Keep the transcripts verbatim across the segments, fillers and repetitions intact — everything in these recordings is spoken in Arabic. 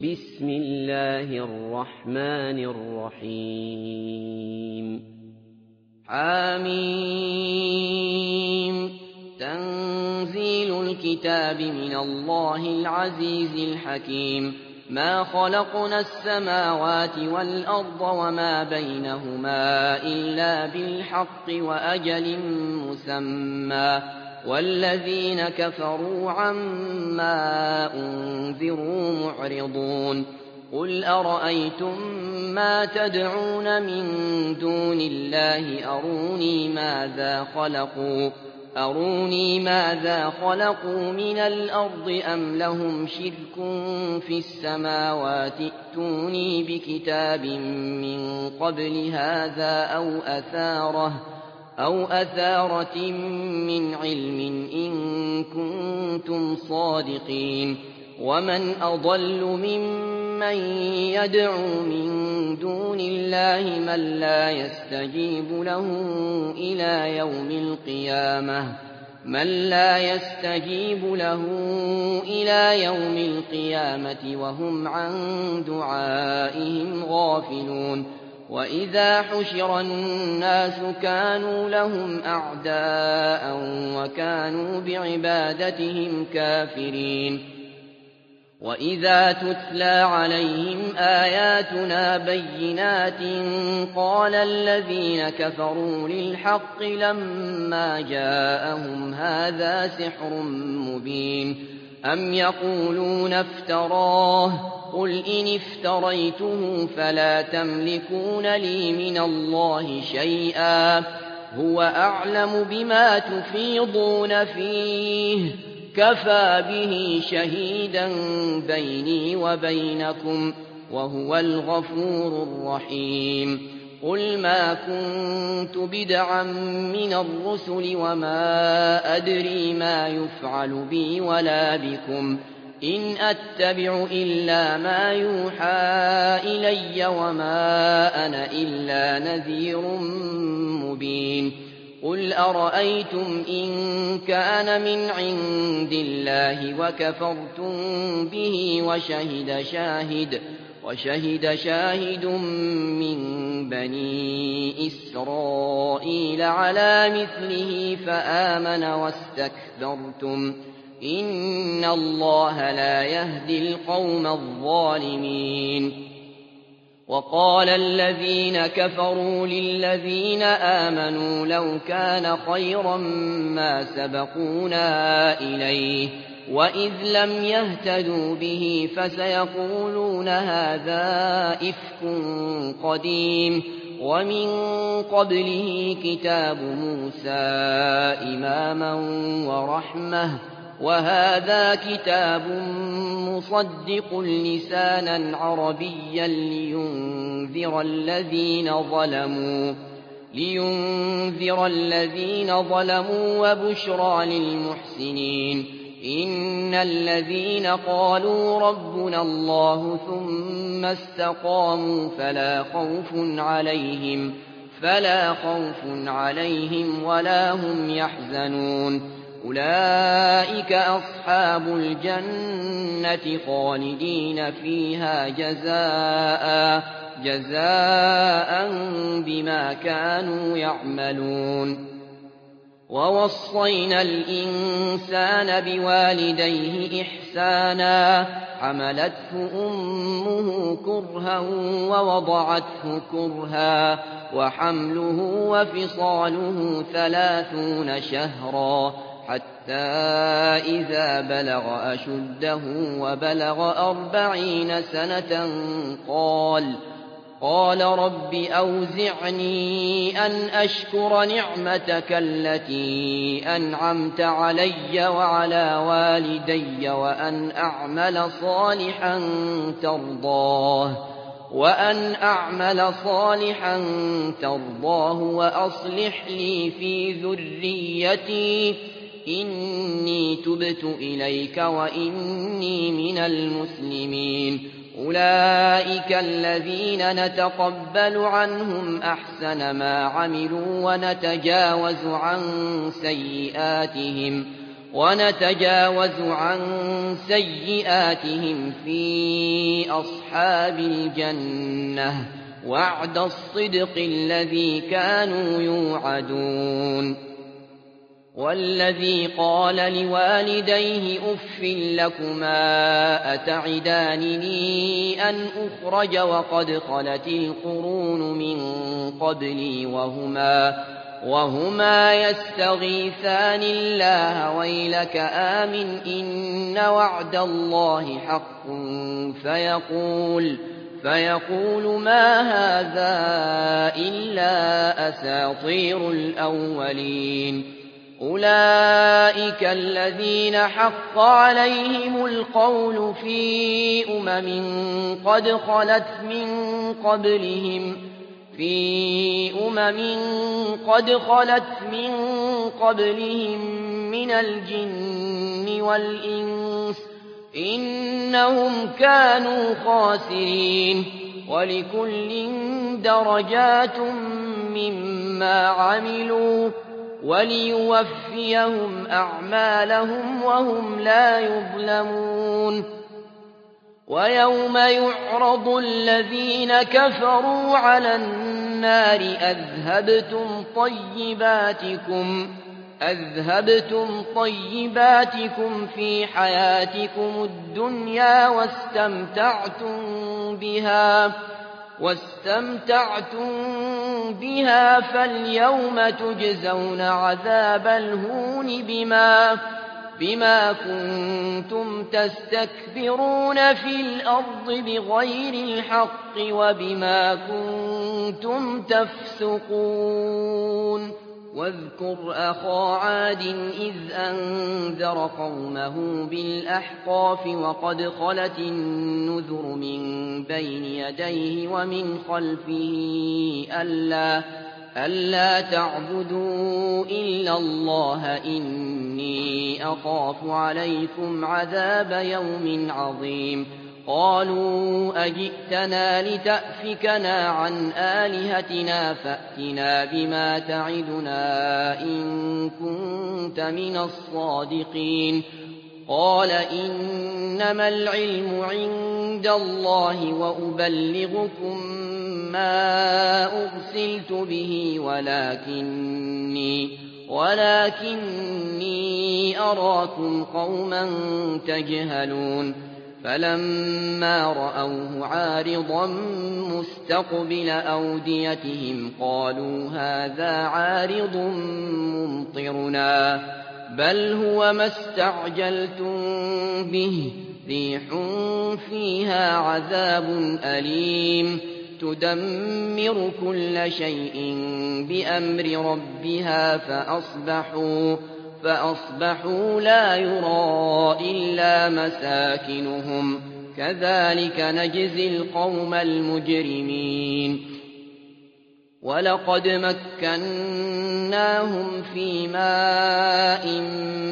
بسم الله الرحمن الرحيم حميم تنزيل الكتاب من الله العزيز الحكيم ما خلقنا السماوات والأرض وما بينهما إلا بالحق وأجل مسمى والذين كفروا عما أنذروا معرضون قل أرأيتم ما تدعون من دون الله أروني ماذا خلقوا أروني ماذا خلقوا من الأرض أم لهم شرك في السماوات ائتوني بكتاب من قبل هذا أو أثارة أو أثارة من علم إن كنتم صادقين ومن أضل ممن يدعو من دون الله من لا يستجيب له إلى يوم القيامة من لا يستجيب له إلى يوم القيامة وهم عن دعائهم غافلون وإذا حشر الناس كانوا لهم أعداء وكانوا بعبادتهم كافرين وإذا تتلى عليهم آياتنا بينات قال الذين كفروا للحق لما جاءهم هذا سحر مبين أم يقولون افتراه قل إن افتريته فلا تملكون لي من الله شيئا هو أعلم بما تفيضون فيه كفى به شهيدا بيني وبينكم وهو الغفور الرحيم قل ما كنت بدعا من الرسل وما أدري ما يفعل بي ولا بكم إن أتبع إلا ما يوحى إلي وما أنا إلا نذير مبين قل أرأيتم إن كان من عند الله وكفرتم به وشهد شاهد وشهد شاهد من بني إسرائيل على مثله فآمن واستكبرتم إن الله لا يهدي القوم الظالمين وقال الذين كفروا للذين آمنوا لو كان خيرا ما سبقونا إليه وإذ لم يهتدوا به فسيقولون هذا إفك قديم ومن قبله كتاب موسى إماما ورحمة وهذا كتاب مصدق لسانا عربيا لينذر الذين ظلموا لينذر الذين ظلموا وبشرى للمحسنين إن الذين قالوا ربنا الله ثم استقاموا فلا خوف عليهم فلا خوف عليهم ولا هم يحزنون أولئك أصحاب الجنة خالدين فيها جزاء جزاء بما كانوا يعملون ووصينا الإنسان بوالديه إحسانا حملته أمه كرها ووضعته كرها وحمله وفصاله ثلاثون شهرا حتى إذا بلغ أشده وبلغ أربعين سنة قال قال رب أوزعني أن أشكر نعمتك التي أنعمت علي وعلى والدي وأن أعمل صالحا ترضاه وأن أعمل صالحا ترضاه وأصلح لي في ذريتي إني تبت إليك وإني من المسلمين أولئك الذين نتقبل عنهم أحسن ما عملوا ونتجاوز عن سيئاتهم ونتجاوز عن سيئاتهم في أصحاب الجنة وعد الصدق الذي كانوا يوعدون والذي قال لوالديه أف لكما أتعدانني أن أخرج وقد خلت القرون من قبلي وهما وهما يستغيثان الله ويلك آمن إن وعد الله حق فيقول فيقول ما هذا إلا أساطير الأولين أولئك الذين حق عليهم القول في أمم قد خلت من قبلهم في أمم قد خلت من قبلهم من الجن والإنس إنهم كانوا خاسرين ولكل درجات مما عملوا وليوفيهم أعمالهم وهم لا يظلمون ويوم يعرض الذين كفروا على النار أذهبتم طيباتكم أذهبتم طيباتكم في حياتكم الدنيا واستمتعتم بها واستمتعتم بها فاليوم تجزون عذاب الهون بما بما كنتم تستكبرون في الأرض بغير الحق وبما كنتم تفسقون واذكر أخا عاد إذ أنذر قومه بالأحقاف وقد خلت النذر من بين يديه ومن خلفه ألا, ألا تعبدوا إلا الله إني أخاف عليكم عذاب يوم عظيم قالوا أجئتنا لتأفكنا عن آلهتنا فأتنا بما تعدنا إن كنت من الصادقين قال إنما العلم عند الله وأبلغكم ما أرسلت به ولكني ولكني أراكم قوما تجهلون فلما رأوه عارضا مستقبل أوديتهم قالوا هذا عارض ممطرنا بل هو ما استعجلتم به ريح فيها عذاب أليم تدمر كل شيء بأمر ربها فأصبحوا فأصبحوا لا يرى إلا مساكنهم كذلك نجزي القوم المجرمين ولقد مكناهم في ماء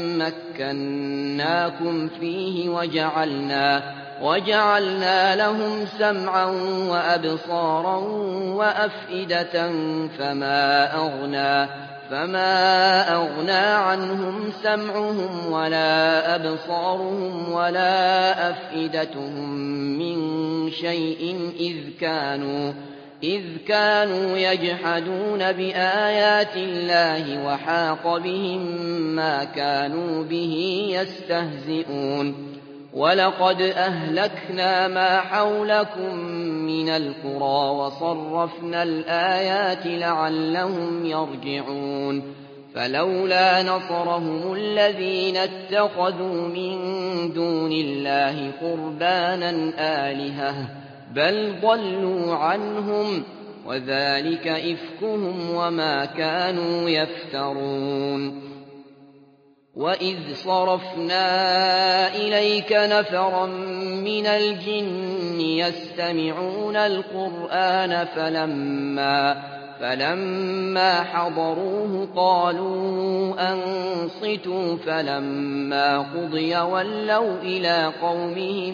مكناكم فيه وجعلنا وجعلنا لهم سمعا وأبصارا وأفئدة فما أغنى فما أغنى عنهم سمعهم ولا أبصارهم ولا أفئدتهم من شيء إذ كانوا إذ كانوا يجحدون بآيات الله وحاق بهم ما كانوا به يستهزئون ولقد أهلكنا ما حولكم من القرى وصرفنا الآيات لعلهم يرجعون فلولا نصرهم الذين اتخذوا من دون الله قربانا آلهة بل ضلوا عنهم وذلك إفكهم وما كانوا يفترون وإذ صرفنا إليك نفرا من الجن يستمعون القرآن فلما فلما حضروه قالوا أنصتوا فلما قضي ولوا إلى قومهم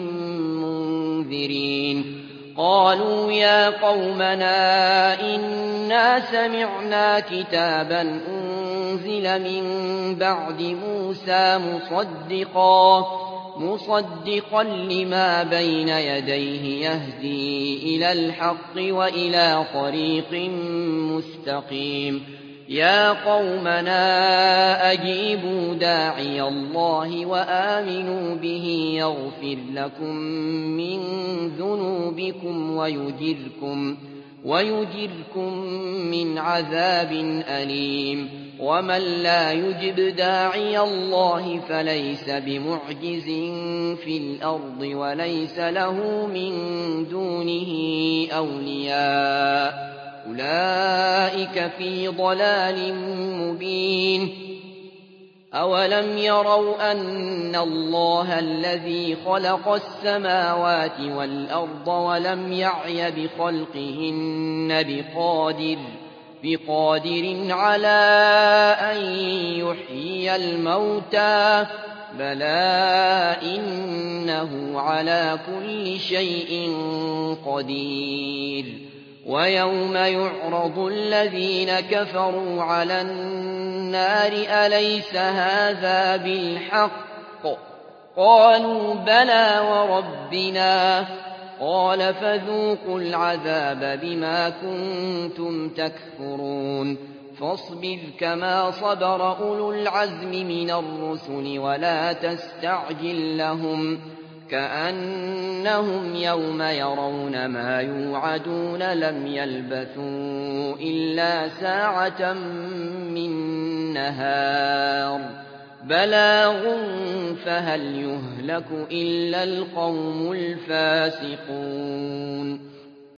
منذرين قالوا يا قومنا إنا سمعنا كتابا أنزل من بعد موسى مصدقا مصدقا لما بين يديه يهدي إلى الحق وإلى طريق مستقيم يا قومنا أجيبوا داعي الله وآمنوا به يغفر لكم من ذنوبكم ويجركم ويجركم من عذاب أليم ومن لا يجب داعي الله فليس بمعجز في الأرض وليس له من دونه أولياء أولئك في ضلال مبين أولم يروا أن الله الذي خلق السماوات والأرض ولم يعي بخلقهن بقادر بقادر على أن يحيي الموتى بلى إنه على كل شيء قدير ويوم يعرض الذين كفروا على النار أليس هذا بالحق قالوا بلى وربنا قال فذوقوا العذاب بما كنتم تكفرون فاصبر كما صبر أولو العزم من الرسل ولا تستعجل لهم كأنهم يوم يرون ما يوعدون لم يلبثوا إلا ساعة من نهار بلاغ فهل يهلك إلا القوم الفاسقون